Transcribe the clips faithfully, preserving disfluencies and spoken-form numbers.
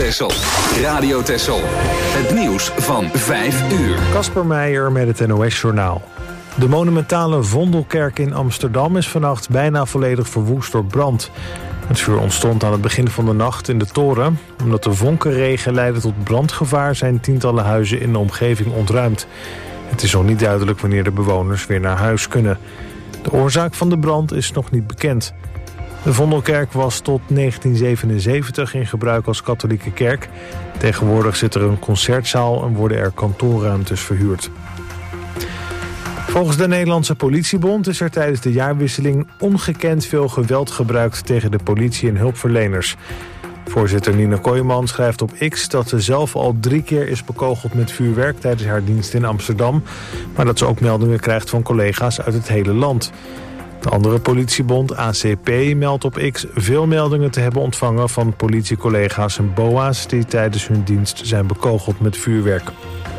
Texel. Radio Texel. Het nieuws van vijf uur. Kasper Meijer met het N O S-journaal. De monumentale Vondelkerk in Amsterdam is vannacht bijna volledig verwoest door brand. Het vuur ontstond aan het begin van de nacht in de toren. Omdat de vonkenregen leidde tot brandgevaar zijn tientallen huizen in de omgeving ontruimd. Het is nog niet duidelijk wanneer de bewoners weer naar huis kunnen. De oorzaak van de brand is nog niet bekend. De Vondelkerk was tot negentien zevenenzeventig in gebruik als katholieke kerk. Tegenwoordig zit er een concertzaal en worden er kantoorruimtes verhuurd. Volgens de Nederlandse politiebond is er tijdens de jaarwisseling ongekend veel geweld gebruikt tegen de politie en hulpverleners. Voorzitter Nina Kooijman schrijft op X dat ze zelf al drie keer is bekogeld met vuurwerk tijdens haar dienst in Amsterdam, maar dat ze ook meldingen krijgt van collega's uit het hele land. De andere politiebond A C P meldt op X veel meldingen te hebben ontvangen van politiecollega's en B O A's die tijdens hun dienst zijn bekogeld met vuurwerk.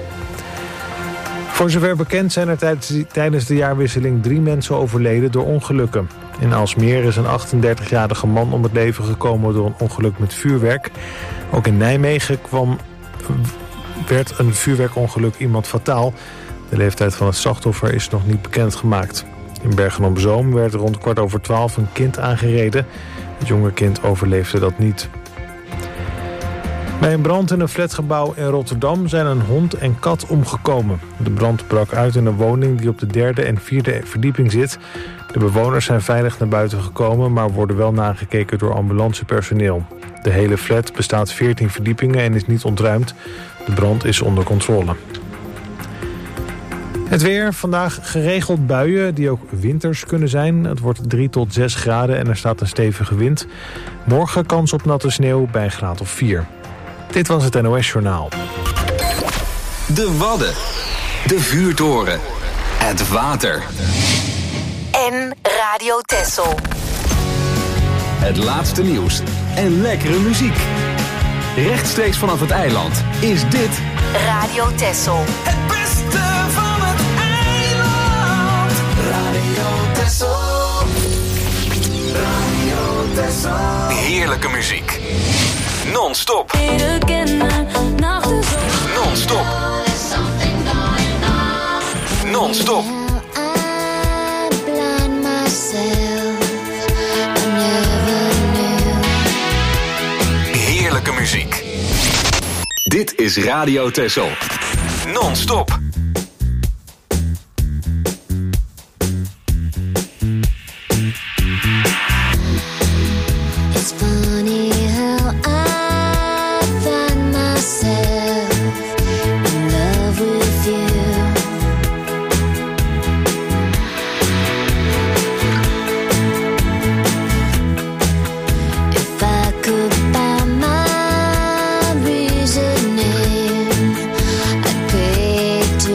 Voor zover bekend zijn er tijdens de jaarwisseling drie mensen overleden door ongelukken. In Aalsmeer is een achtendertigjarige man om het leven gekomen door een ongeluk met vuurwerk. Ook in Nijmegen kwam, werd een vuurwerkongeluk iemand fataal. De leeftijd van het slachtoffer is nog niet bekendgemaakt. In Bergen-op-Zoom werd rond kwart over twaalf een kind aangereden. Het jonge kind overleefde dat niet. Bij een brand in een flatgebouw in Rotterdam zijn een hond en kat omgekomen. De brand brak uit in een woning die op de derde en vierde verdieping zit. De bewoners zijn veilig naar buiten gekomen, maar worden wel nagekeken door ambulancepersoneel. De hele flat bestaat veertien verdiepingen en is niet ontruimd. De brand is onder controle. Het weer, vandaag geregeld buien die ook winters kunnen zijn. Het wordt drie tot zes graden en er staat een stevige wind. Morgen kans op natte sneeuw bij een graad of vier. Dit was het N O S-journaal. De Wadden. De vuurtoren. Het water. En Radio Texel. Het laatste nieuws en lekkere muziek. Rechtstreeks vanaf het eiland is dit Radio Texel. Het beste van het eiland. Radio Texel. Radio Texel. Heerlijke muziek. Non-stop. Non-stop. Non-stop. Heerlijke muziek. Dit is Radio Texel. Non-stop. It's funny how I find myself in love with you. If I could buy my reasoning, I'd pay to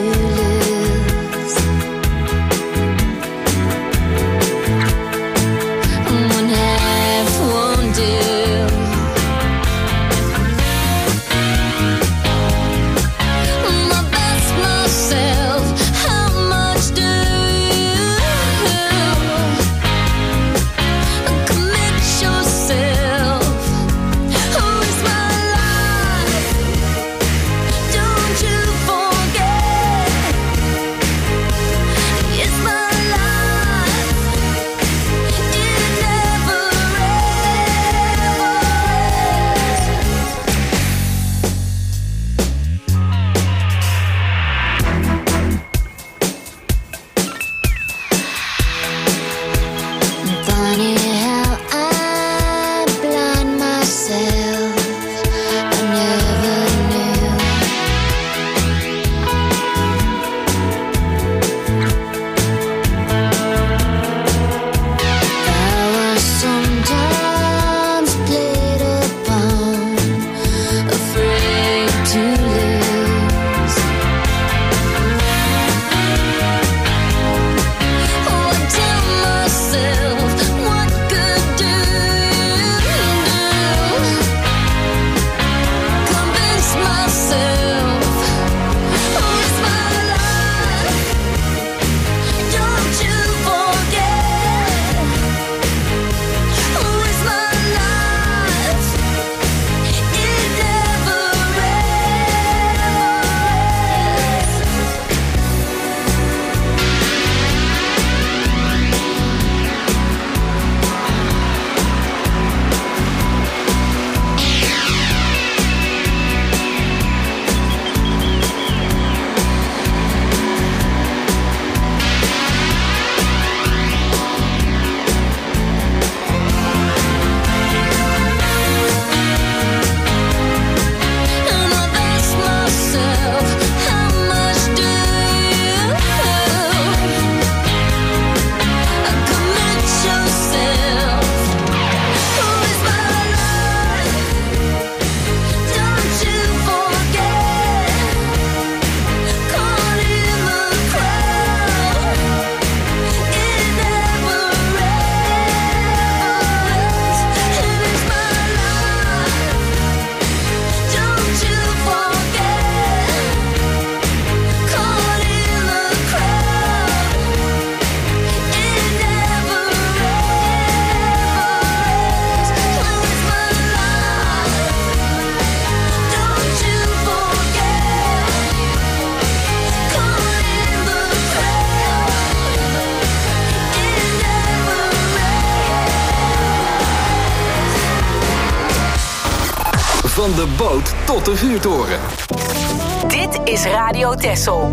Van de boot tot de vuurtoren. Dit is Radio Texel.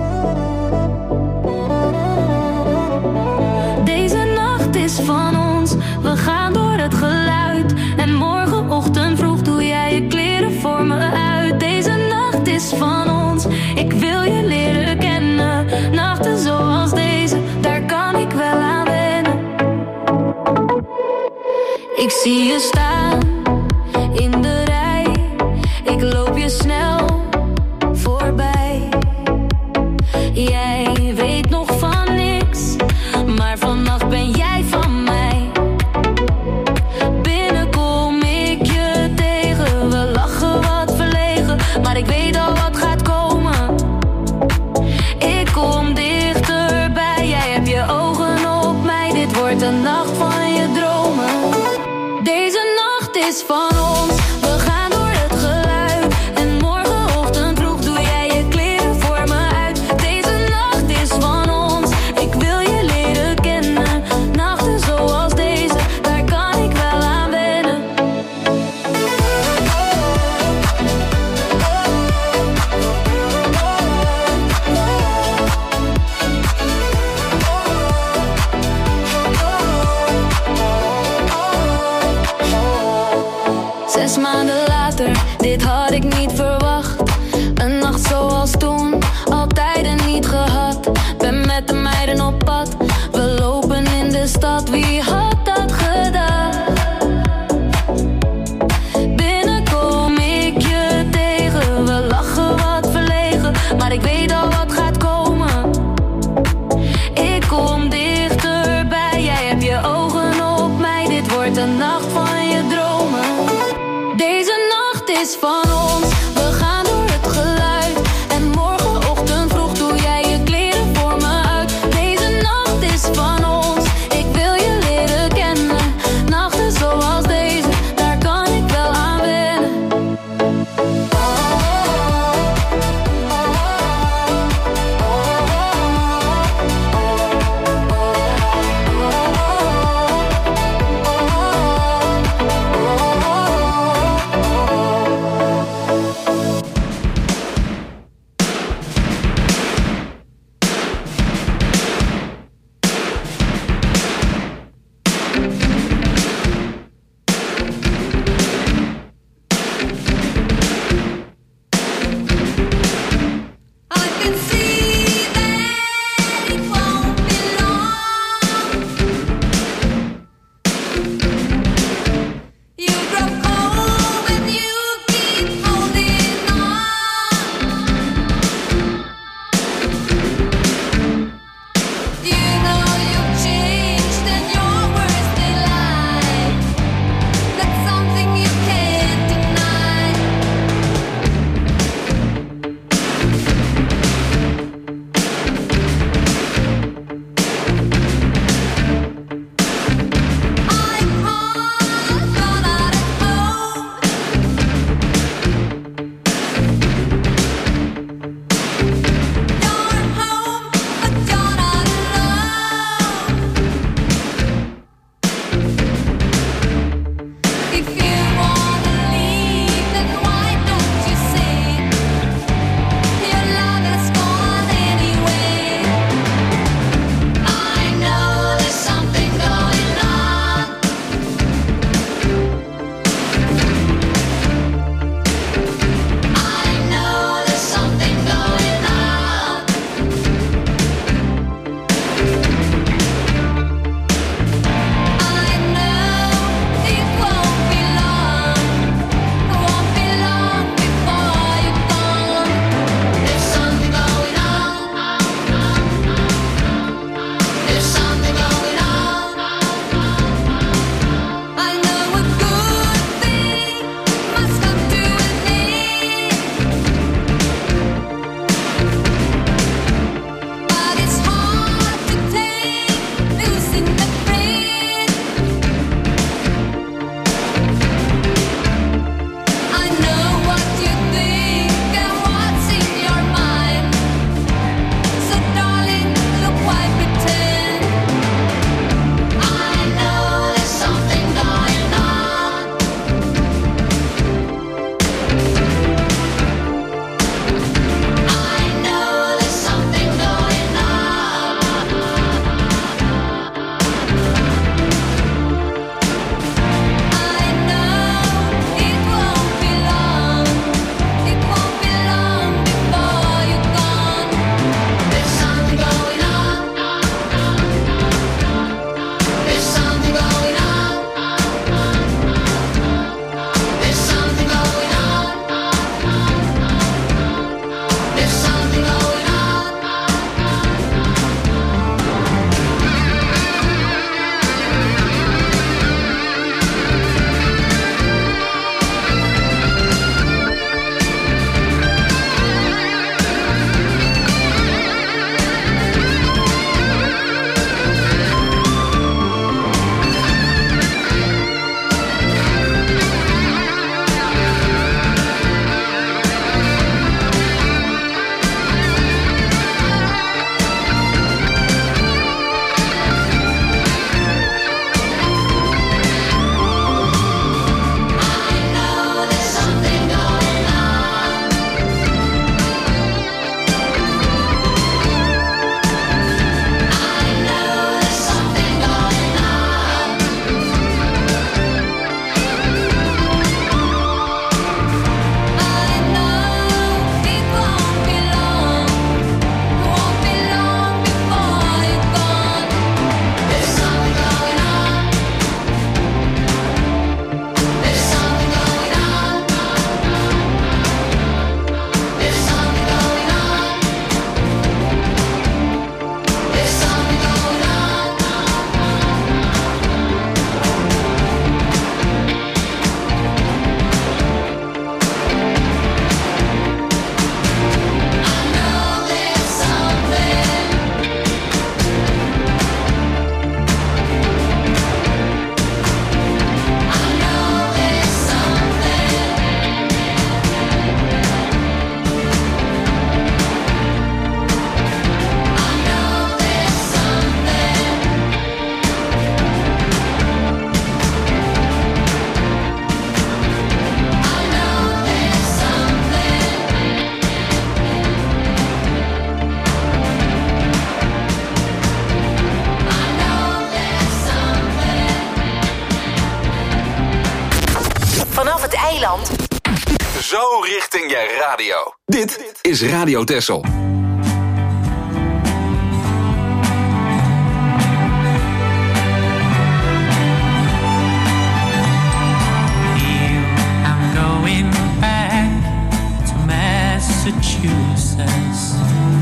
Deze nacht is van ons, we gaan door het geluid. En morgenochtend vroeg doe jij je kleren voor me uit. Deze nacht is van ons, ik wil je leren kennen. Nachten zoals deze, daar kan ik wel aan wennen. Ik zie je staan in de rij, ik loop je snel voorbij. Jij weet nog van niks, maar vannacht ben jij van mij. Binnen kom ik je tegen, we lachen wat verlegen, maar ik weet al wat gaat komen. Ik kom dichterbij, jij hebt je ogen op mij, dit wordt de nacht van je dromen. Deze nacht is van ons, we gaan door het geluid. En morgenochtend vroeg doe jij je kleren voor me uit. Deze nacht is van ons, ik wil je leren kennen. Nachten zoals deze, daar kan ik wel aan wennen. Zes maanden later, dit had ik niet verwacht. Een nacht zoals toen, altijd en niet gehad. Ben met de meiden op pad, we lopen in de stad. Wie had dat gedacht? Binnen kom ik je tegen, we lachen wat verlegen, maar ik weet al wat gaat komen. Ik kom dichterbij, jij hebt je ogen op mij, dit wordt de nacht van je dromen. Deze nacht is van ons, we gaan door het geluid. En morgenochtend vroeg doe jij je kleren voor me uit. Deze nacht is van ons, ik wil je leren kennen. Nachten zoals deze, daar kan ik wel aan wennen. richting je radio. Dit is Radio Texel. Massachusetts.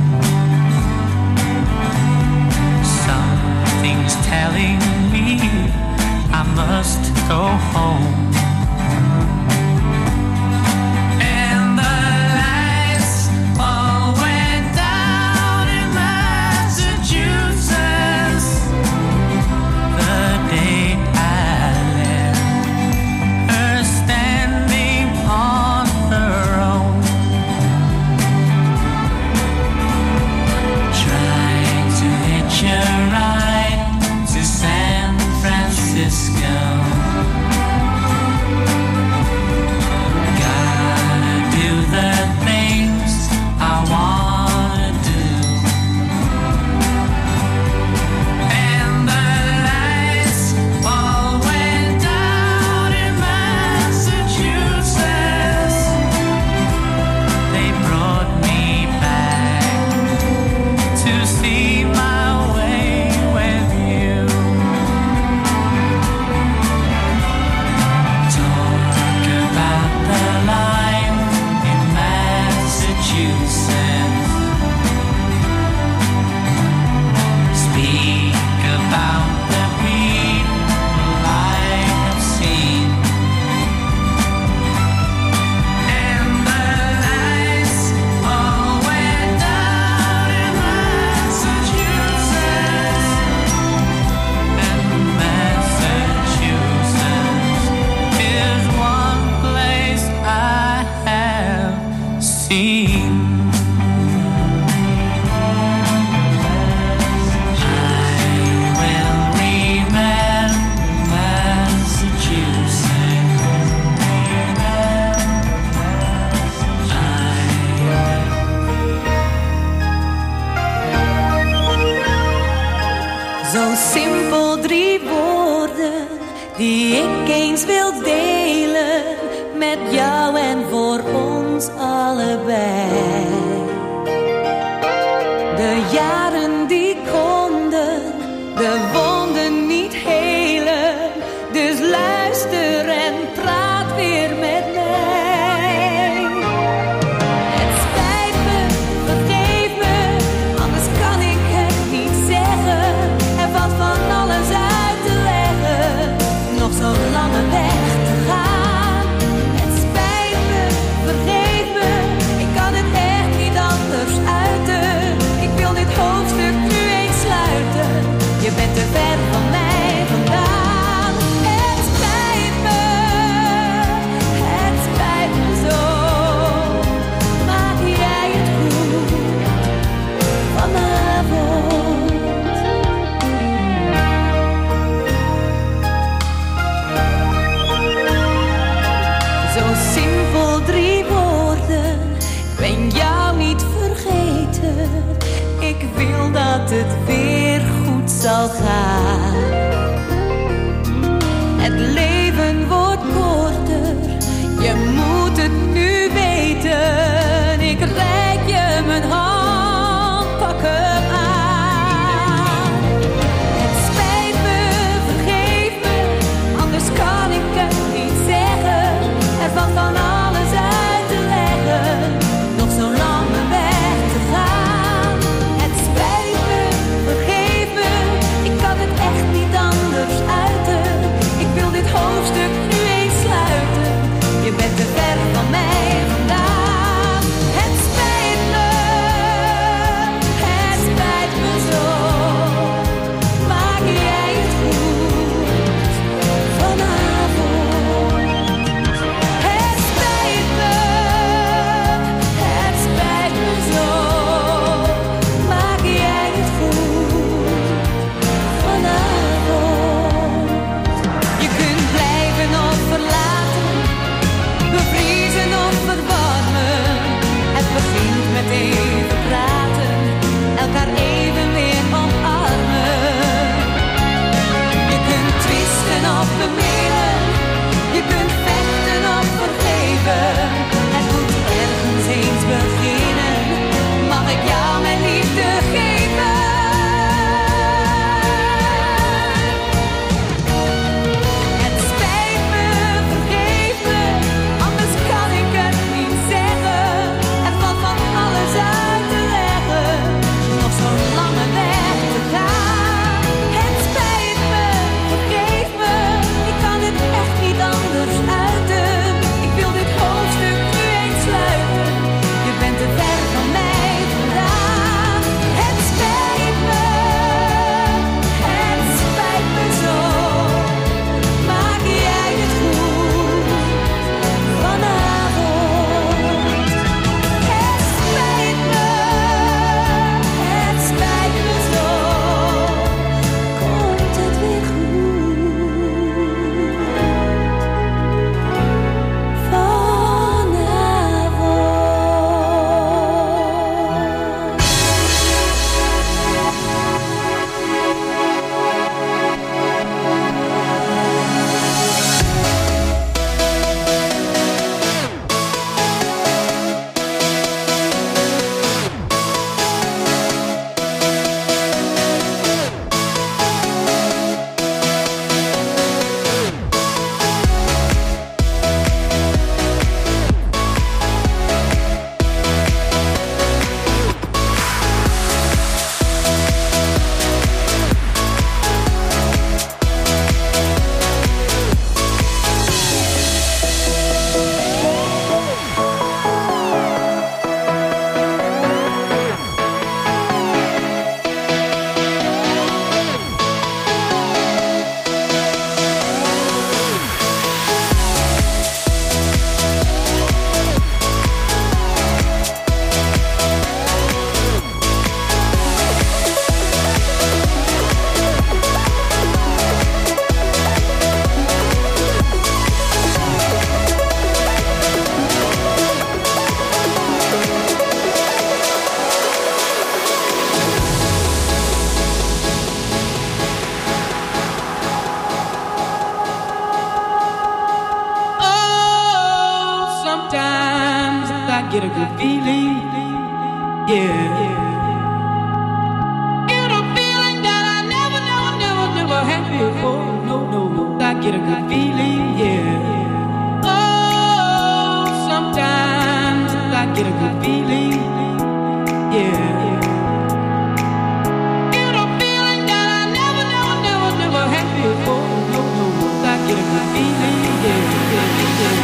Something's telling me I must go home. And the lights all went down in Massachusetts the day I left her standing on her own. You're right to San Francisco. Gotta do the things I wanna do. And the lights all went down in Massachusetts. They brought me back to see my Zo simpel, drie woorden die ik eens wil delen met jou en voor ons allebei. De jaren die konden de wonden niet helen, dus luister en praat weer met mij. Het spijt me, vergeef me, anders kan ik het niet zeggen. Er valt van alles uit te leggen, nog zo'n lange weg te gaan. Het spijt me, vergeef me, ik kan het echt niet anders uiten. Ik wil dit hoofdstuk nu eens sluiten, je bent te ver van mij vandaan. Het spijt me, het spijt me zo, maak jij het goed vanavond. Zo simpel, drie woorden, ik ben jou niet vergeten. Ik wil dat het weer goed zal gaan. Het leven wordt korter, je moet het nu weten. Ik reik je mijn hand, pak hem aan. Het spijt me, vergeef me, anders kan ik het niet zeggen. Er valt van alles uit te leggen, nog zo'n lange weg te gaan. Het spijt me, vergeef me, ik kan het echt get a good feeling, yeah. Get a feeling that I never, never, never, never had before. No, no, no, I get a good feeling, yeah. Oh, sometimes I get a good feeling, yeah. Get a feeling that I never, never, never, never had before. No, no, no, I get a good feeling, yeah, yeah, yeah.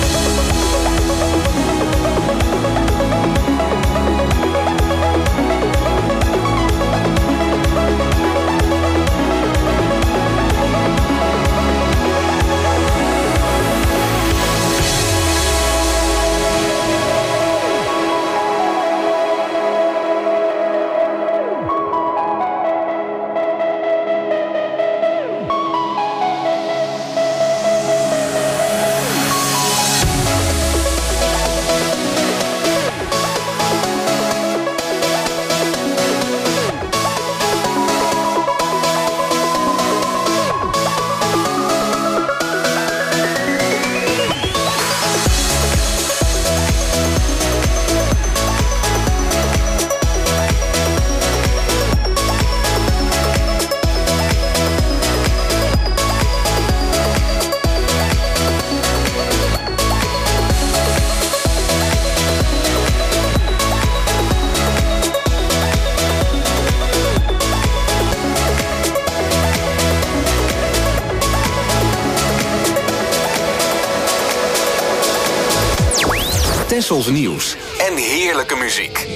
Tessels nieuws en heerlijke muziek.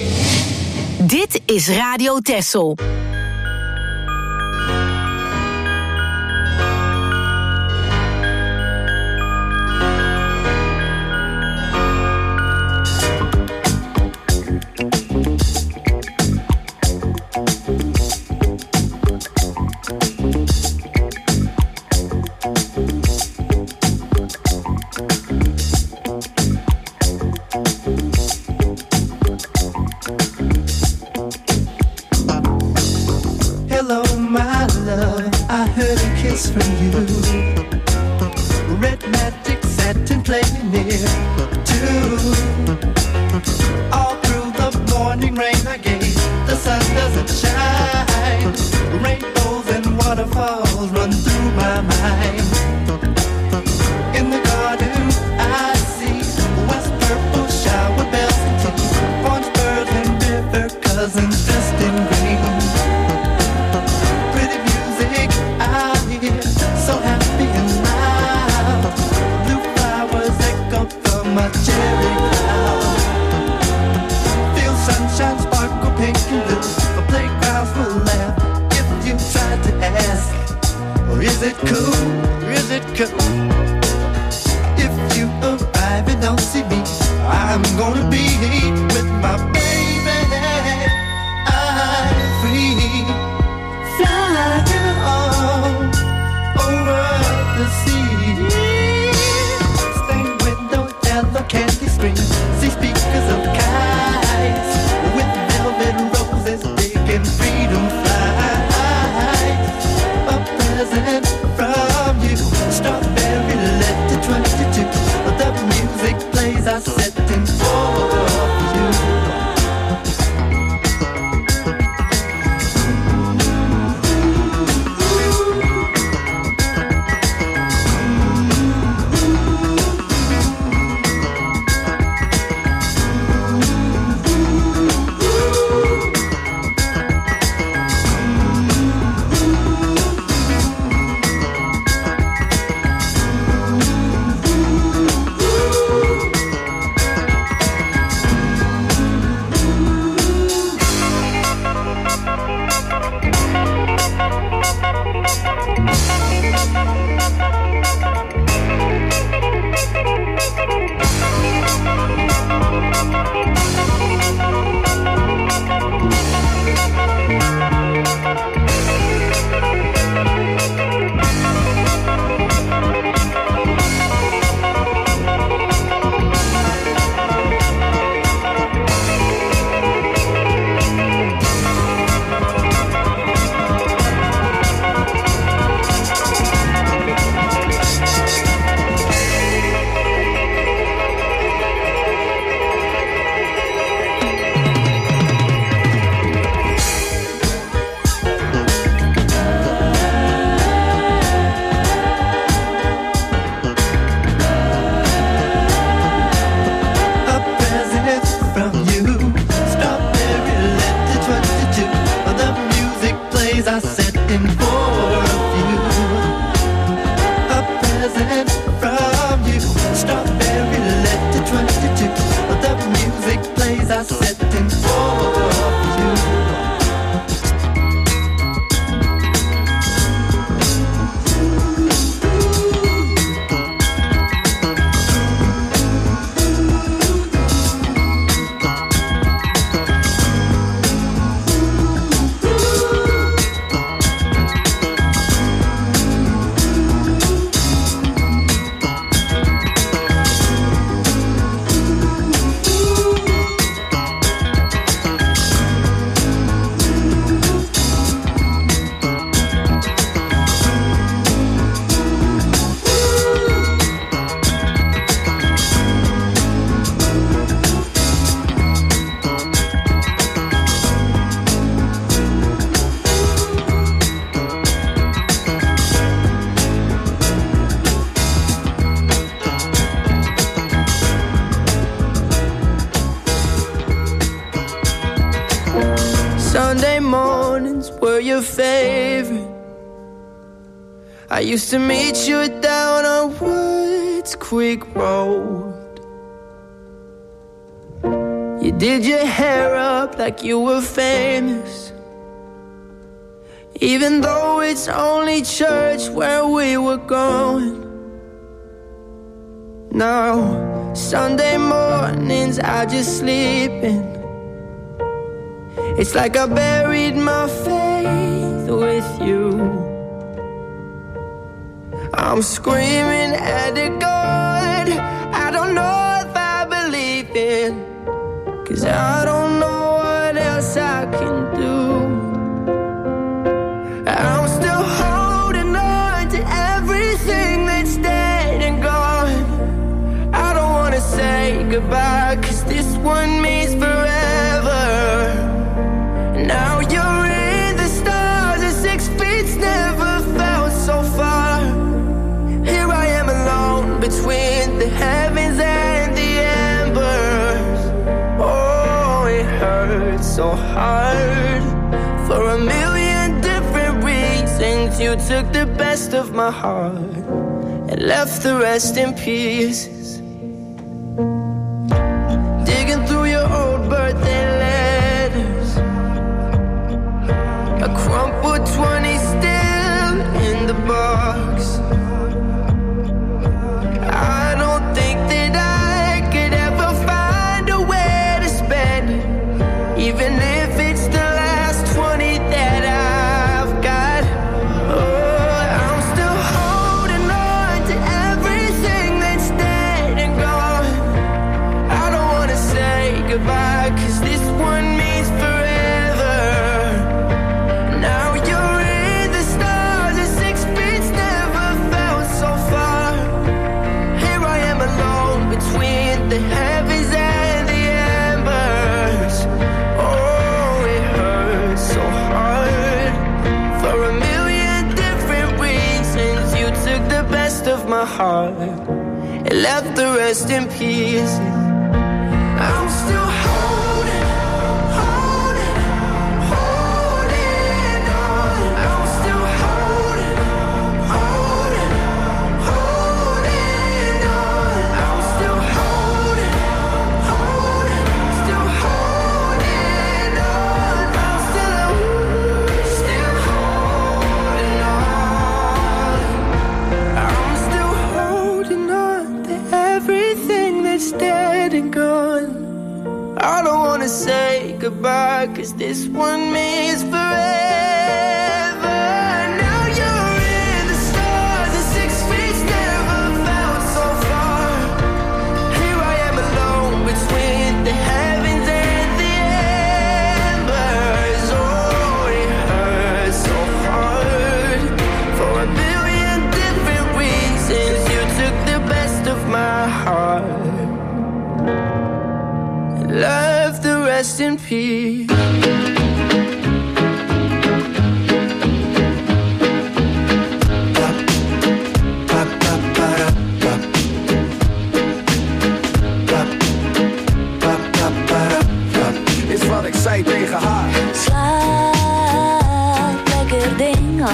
Dit is Radio Tessel. Freedom flies, a present from waiting for you. A present from you. Strawberry letter twenty-two. The music plays, I set it for you. I used to meet you down on Woods Creek Road. You did your hair up like you were famous, even though it's only church where we were going. Now, Sunday mornings I just sleep in. It's like I buried my faith with you. I'm screaming at the God I don't know if I believe in, 'cause I don't know what else I can do. I'm still holding on to everything that's dead and gone. I don't wanna say goodbye, 'cause this one means forever. Now you're in the stars and six feet's never felt so far. Here I am alone between the heavens and the embers. Oh, it hurts so hard. For a million different reasons, you took the best of my heart and left the rest in pieces. Digging through your old birthday letters, a crumpled twenty still in the box. I don't think that I could ever find a way to spend it, even if it's the last twenty that I've got. Oh, I'm still holding on to everything that's dead and gone. I don't wanna say goodbye, 'cause this one means forever. Now you're in the stars and six feet's never felt so far. Here I am alone between the heavens and the embers. Oh, it hurts so hard. For a million different reasons, you took the best of my heart and left the rest in pieces. I'm still holding, holding, holding on. I'm still holding, holding, holding on. I'm still holding, holding, still holding on. I'm still, still holding on. I'm still holding on to everything that's dead and gone. I don't wanna say goodbye, 'cause this one means forever. Now you're in the stars and six feet never felt so far. Here I am alone between the heavens and the embers. Oh, it hurts so hard. For a billion different reasons, you took the best of my heart, left the rest in peace. Is wat ik zei tegen haar. Slaap, lekker ding,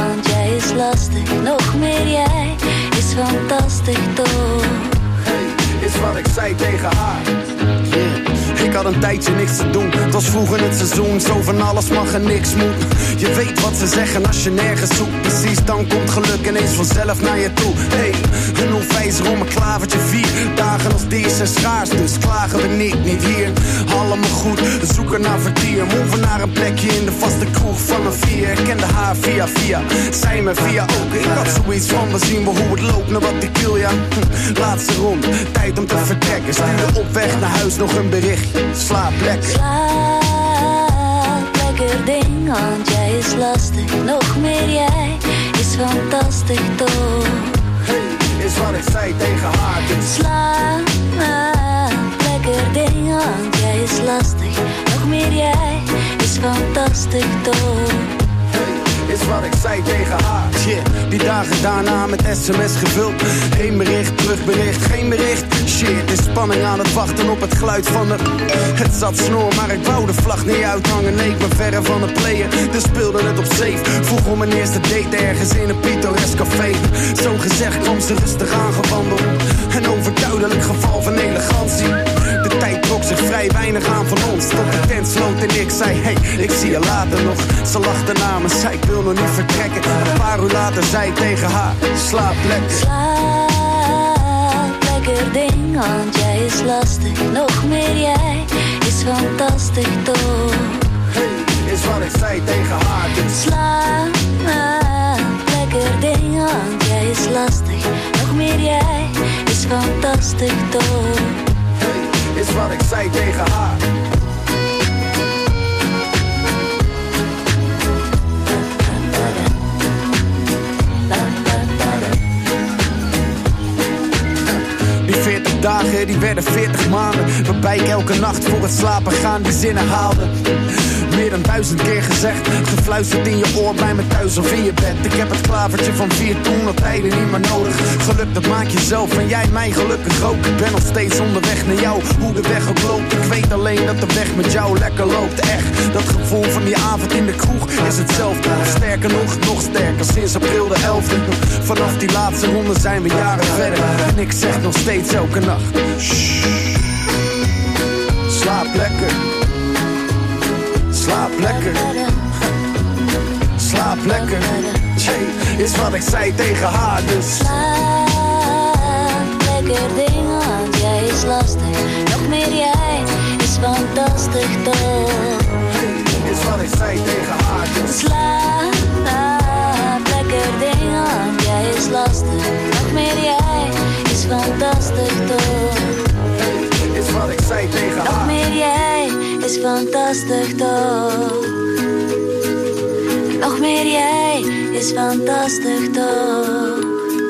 een tijdje niks te doen. Het was vroeg in het seizoen, zo van alles mag en niks moet. Je weet wat ze zeggen als je nergens zoekt. Precies, dan komt geluk ineens vanzelf naar je toe. Hey, een hoefijzer om een klavertje vier. Dagen als deze zijn schaars, dus klagen we niet, niet hier. Allemaal goed, we zoeken naar vertier. Moven naar een plekje in de vaste kroeg van een vier. Ik kende haar via via, zij me via ook. Ik had zoiets van, we zien wel hoe het loopt, naar wat ik wil, ja. Hm, laatste ronde, tijd om te vertrekken. Stuur op weg naar huis nog een berichtje. Slaap lekker. Slaap lekker ding, want jij is lastig. Nog meer jij is fantastisch toch. Hey, is wat ik zei tegen haar, dus. Slaap lekker ding, want jij is lastig. Nog meer jij is fantastisch toch. Is wat ik zei tegen haar. Shit, die dagen daarna met sms gevuld. Geen bericht, terugbericht, geen bericht. Shit, is spanning aan het wachten op het geluid van de... Het zat snor, maar ik wou de vlag niet uithangen. Nee, ik ben verre van het player, dus speelde het op safe. Vroeg om mijn eerste date ergens in een pittoresk café. Zo gezegd kwam ze rustig aangewandeld. Een overduidelijk geval van elegantie. De tijd trok zich vrij weinig aan van ons. Tot de tent sloot en ik zei, hey, ik zie je later nog. Ze lachte na me, zei ik wil nog niet vertrekken. Een paar uur later zei ik tegen haar, slaap lekker. Slaap lekker ding, want jij is lastig. Nog meer jij is fantastisch toch. Hey, is wat ik zei tegen haar, dus. Slaap lekker ding, want jij is lastig. Nog meer jij is fantastisch toch. Hey, is wat ik zei tegen haar. veertig dagen, die werden veertig maanden. Waarbij ik elke nacht voor het slapen gaan die zinnen haalde. Meer dan duizend keer gezegd, gefluisterd in je oor bij me thuis of in je bed. Ik heb het klavertje van vier toen al tijden niet meer nodig. Geluk dat maak je zelf en jij mij gelukkig ook. Ik ben nog steeds onderweg naar jou, hoe de weg ook loopt. Ik weet alleen dat de weg met jou lekker loopt. Echt, dat gevoel van die avond in de kroeg is hetzelfde. Sterker nog, nog sterker, sinds april de elfde. Vanaf die laatste ronde zijn we jaren verder. En ik zeg nog steeds elke nacht, shh, slaap lekker. Slaap lekker. Slaap lekker. Jay, is wat ik zei tegen haar, dus. Slaap lekker ding, want jij is lastig. Nog meer jij is fantastisch toch. Hey, is wat ik zei tegen haar, dus. Slaap lekker ding, want jij is lastig. Nog meer jij is fantastisch toch. Hey, is wat ik zei tegen haar. Nog meer jij is fantastisch toch. Nog meer jij is fantastisch toch.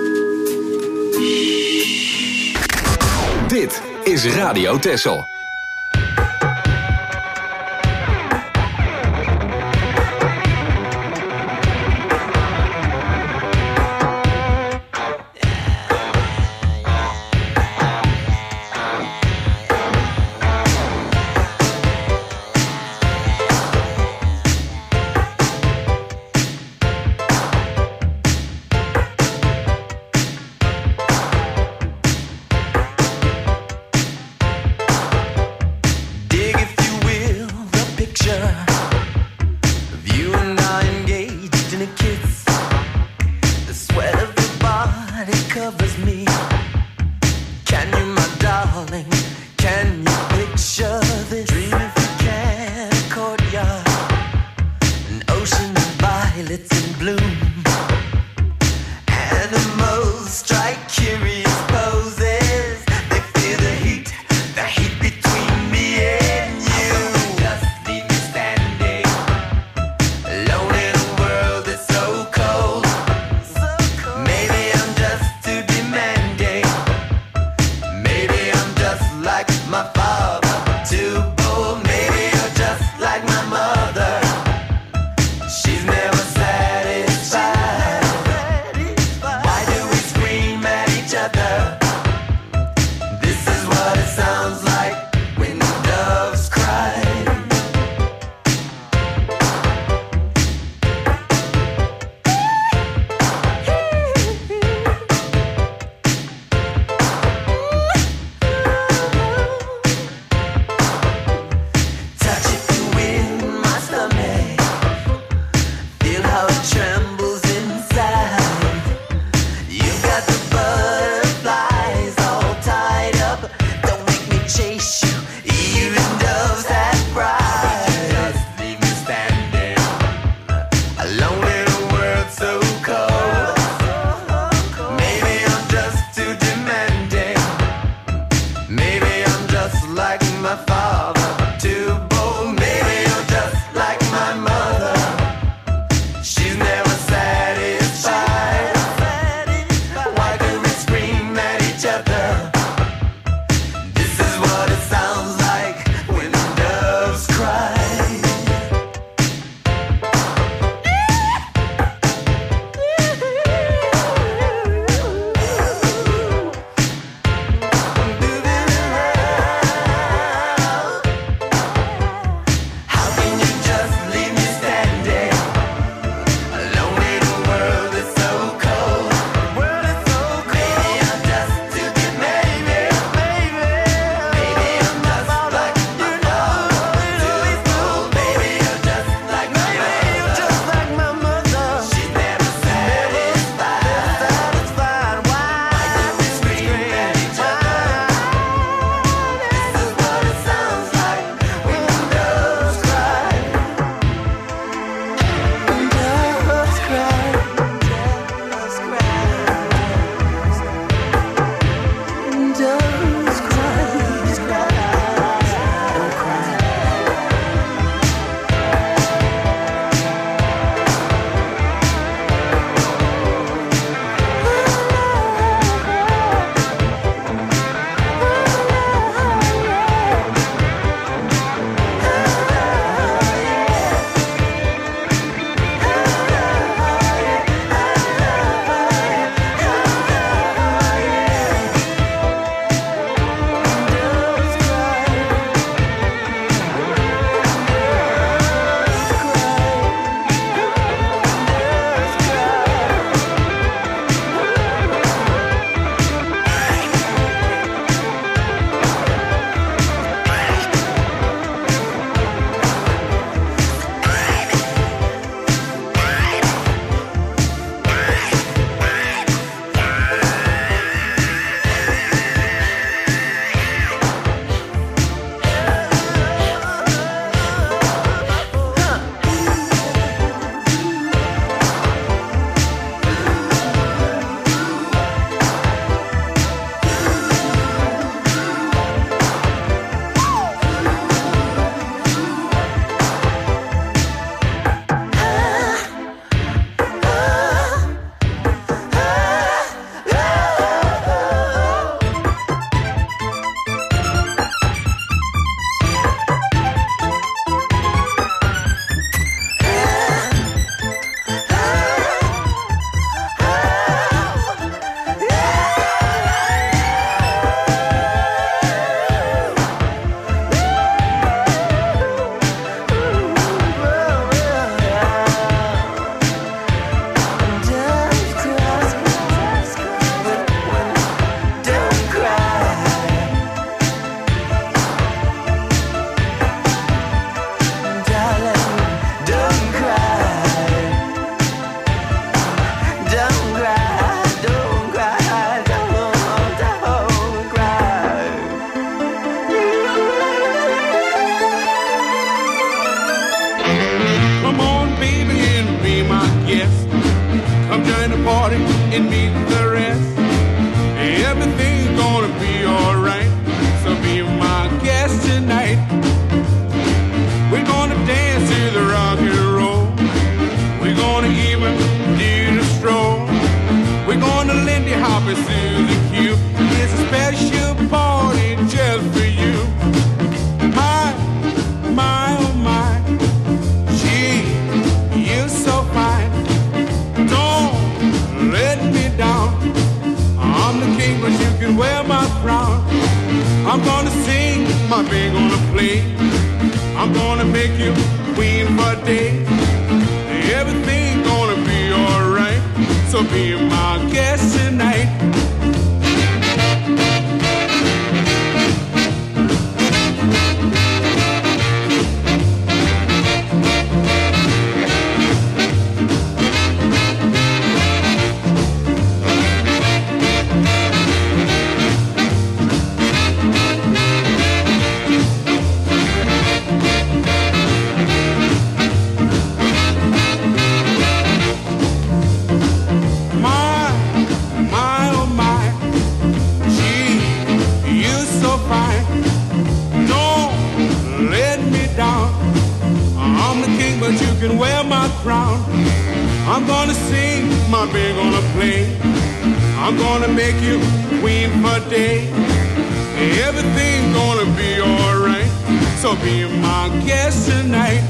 Dit is Radio Texel. can meet the rest. Everything's gonna be alright. So be my guest tonight. We're gonna dance to the rock and roll. We're gonna even do the stroll. We're gonna Lindy Hop and Susie Q. It's a special party just for you. My, my, oh my. Gee, you're so fine. Don't let me down. I'm the king, but you can wear my crown. I'm gonna sing, my band gonna play. I'm gonna make you queen for a day. Everything's gonna be alright. So be my guest tonight. I'm gonna sing, my band gonna play. I'm gonna make you queen for a day. Everything's gonna be alright. So be my guest tonight.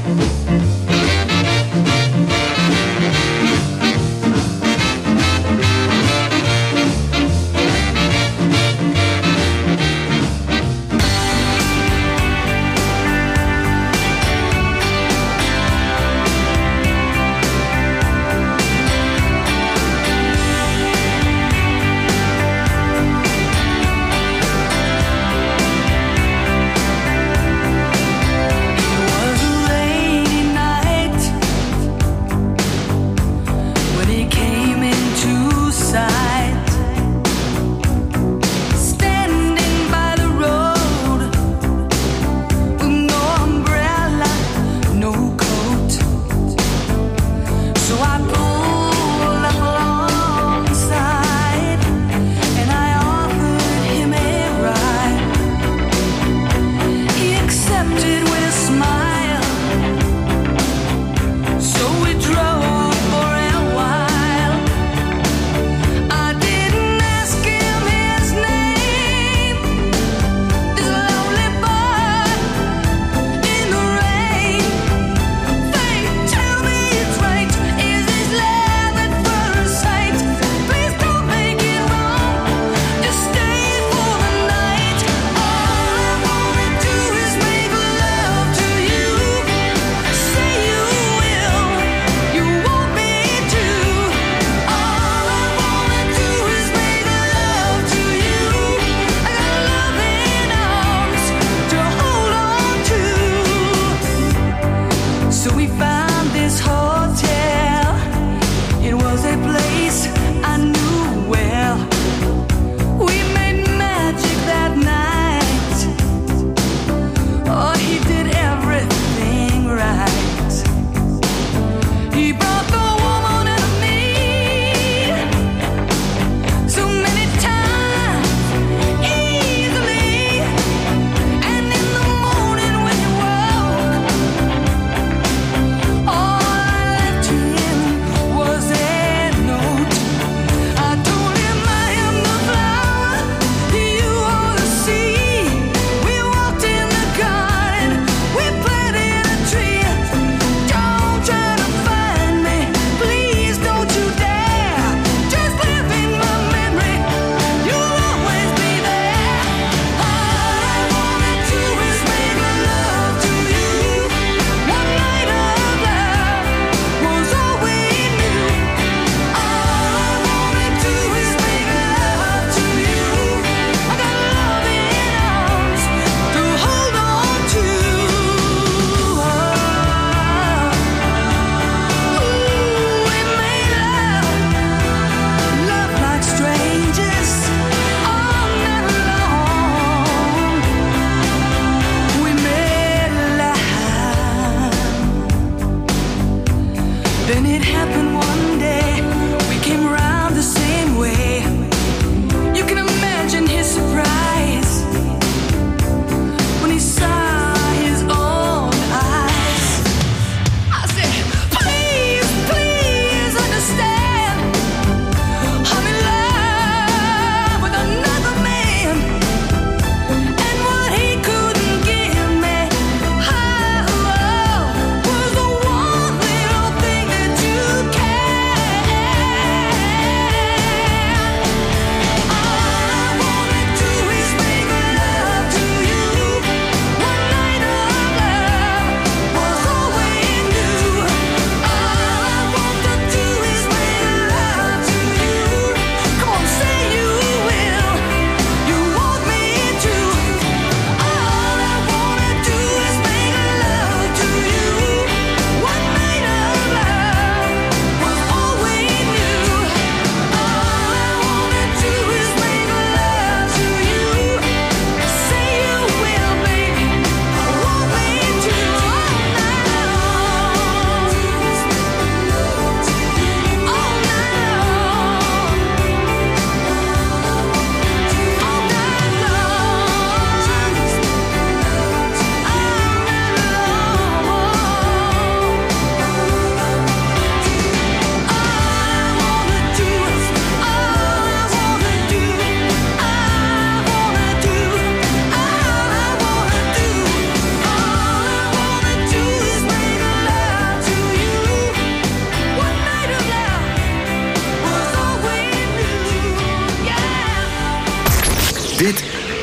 Then it happened one day, we came around the same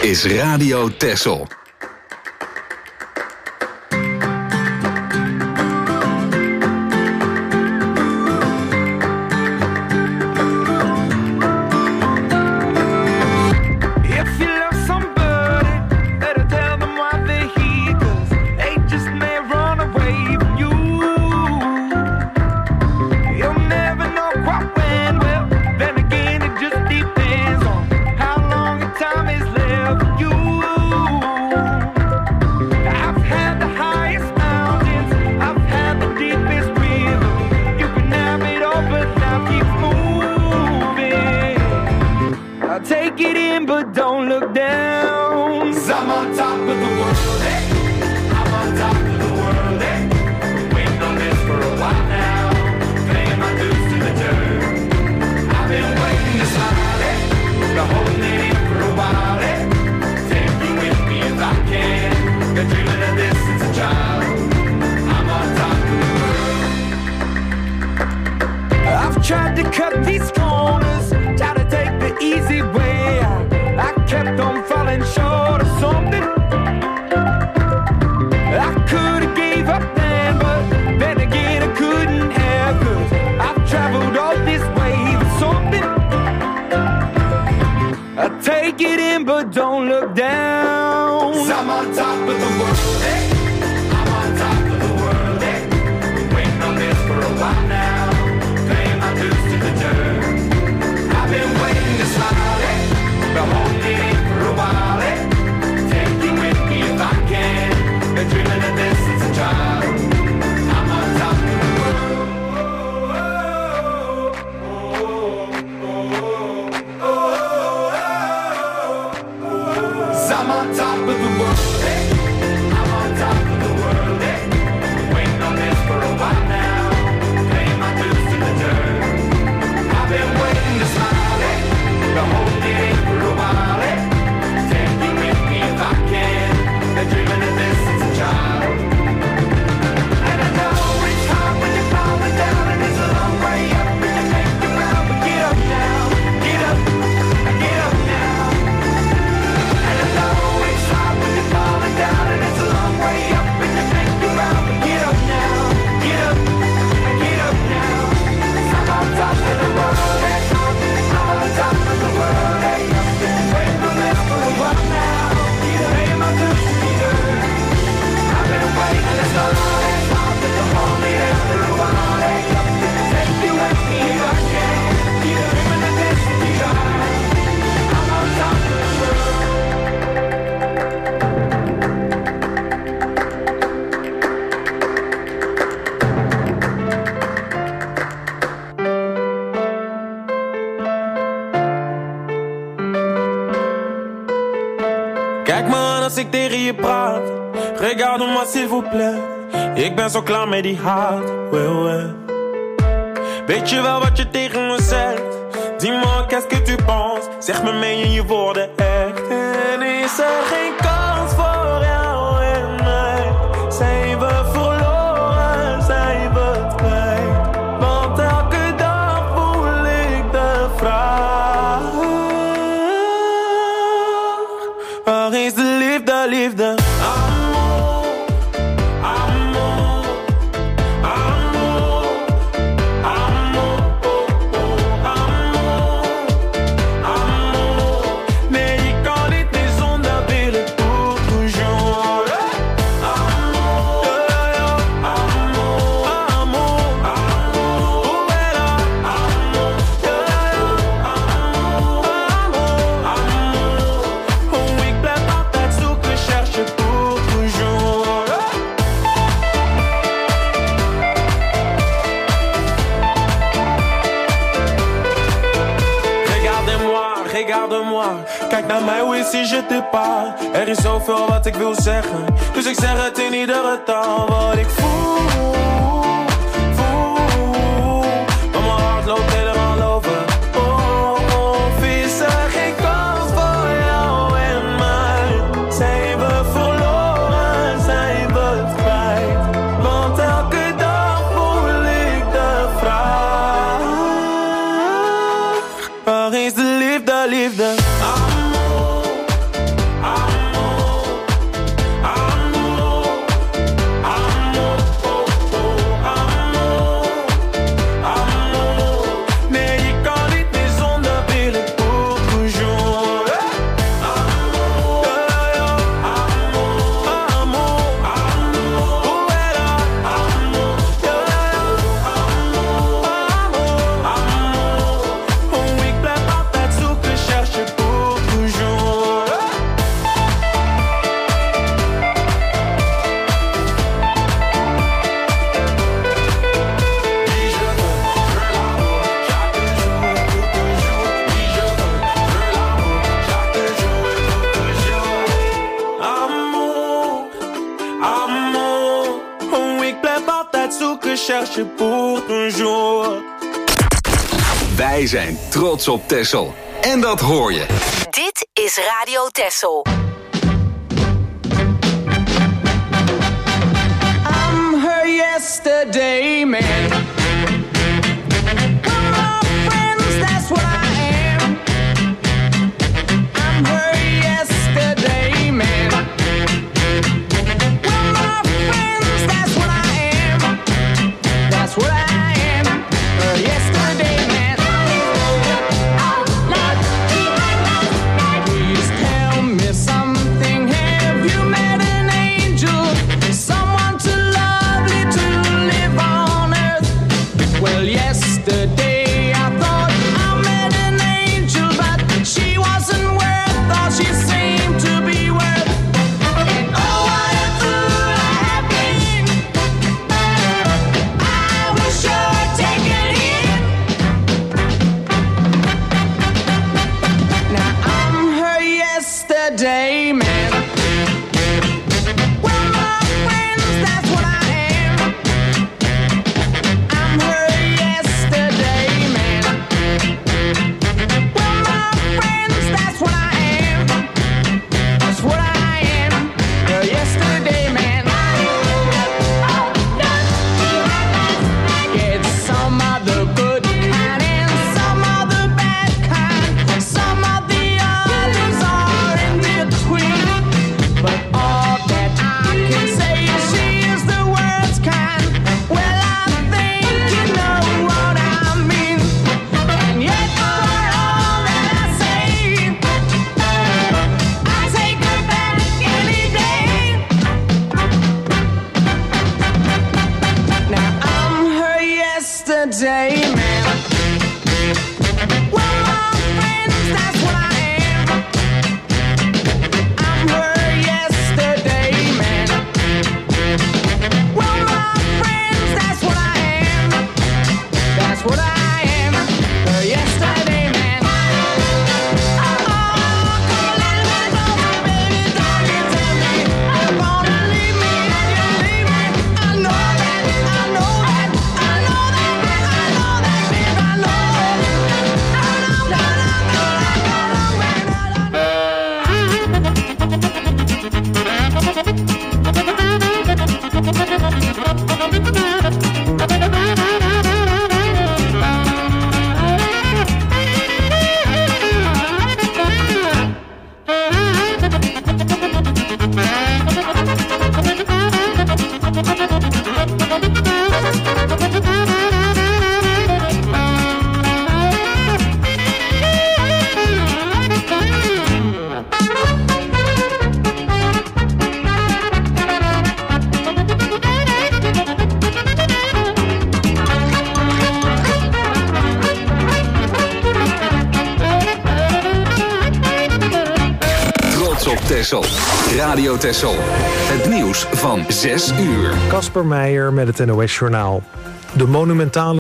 is Radio Texel. Tried to cut these corners, try to take the easy way out. I kept on falling short of something. I could have gave up then, but then again I couldn't have, cause I've traveled all this way for something. I take it in but don't look down. 'Cause I'm on top of the world, eh? I'm on top of the world, eh? Been waiting on this for a while now. I've been waiting to smile, eh? Been holding it for a while, eh? Take you with me if I can. Been dreaming of this since a child. I'm on top of the world. I'm on top of the world, eh? I'm on top of the world, eh? Been waiting on this for a while now. Paying my dues to the dirt. I've been waiting to smile, eh? Been holding it for a while, eh? Take you with me if I can. Been dreaming of this since a child. And I know it's hard when you're falling down, and it's a long way up when you make it round. But get up now, get up, get up now. And I know it's hard when you're falling down, and it's a long way up when you make it round. But get up now, get up, get up now. 'Cause I'm on top of the world, eh? I'm on top of the world, eh? Waiting for this for a while now. Pay my dues to be heard. I've been waiting this long, eh? To hold me down for a while, eh? Take you with me if I can. Dreaming of this to be heard. I'm on top of the world. Kijk me aan als ik tegen je praat. Regarde-moi s'il vous plaît. Ik ben zo klaar met die haat. Ouais, ouais. Weet je wel wat je tegen me zegt? Dis-moi qu'est-ce que tu penses? Zeg me meen je je woorden echt? En is er geen kans voor jou en mij? Zijn we verloren? Zijn we kwijt? Want elke dag voel ik de vraag. Waar is de liefde, liefde? Amor, amor, amor, amor, oh, oh, amor, amor. Nee, ik kan niet meer zonder willen pour toujours. Amor, yeah, yeah, amor, amor, amor, oh, yeah, amor, yeah, yeah, amor, amor, amor. Oh, ik blijf altijd zoeken, cherche pour toujours. Regarde-moi, regarde-moi. Kijk naar mij, hoe is si je te parle. Er is zoveel wat ik wil zeggen, dus ik zeg het in iedere taal. Wat ik voel, voel. Maar mijn hart loopt helemaal over. Oh, oh, is er geen kans voor jou en mij? Zijn we verloren, zijn we het kwijt? Want elke dag voel ik de vraag. Waar is de liefde, liefde? Amor, attaché pour toujours. Wij zijn trots op Texel. En dat hoor je. Dit is Radio Texel. I'm her yesterday man. We're my friends, that's what I am. I'm her yesterday man. We're my friends, that's what I am. That's what I am. Her yesterday man. Please tell me something. Have you met an angel? Someone too lovely to live on earth? Well, yesterday I thought I met an angel, but she wasn't worth all she seemed to be worth. And oh, what a fool I have been. I was sure taken in. Now I'm her yesterday man. We're my friends, that's what I am. I'm her yesterday man. We're my friends, that's what I am. That's what I am. Her yesterday man. Yeah, it's some other good kind and some other bad kind. Some of the others are in between. But all that I can say is she is the worst kind. Well, I think you know what I mean. And yet for all that I say, I take her back any day. Now I'm her yesterday man. We're my friends, that's what I am. I'm her yesterday man. We're my friends, that's what I am. That's what I am. Her yesterday man. Oh, come a little bit closer, baby, don't you tell me you're gonna leave me and you leave me. I know that, I know that, I know that, I know that, babe, I know. I know, I know, I know, I know, I know. Trots op Texel. Radio Texel. Het nieuws van zes uur. Casper Meijer met het N O S Journaal. De monumentale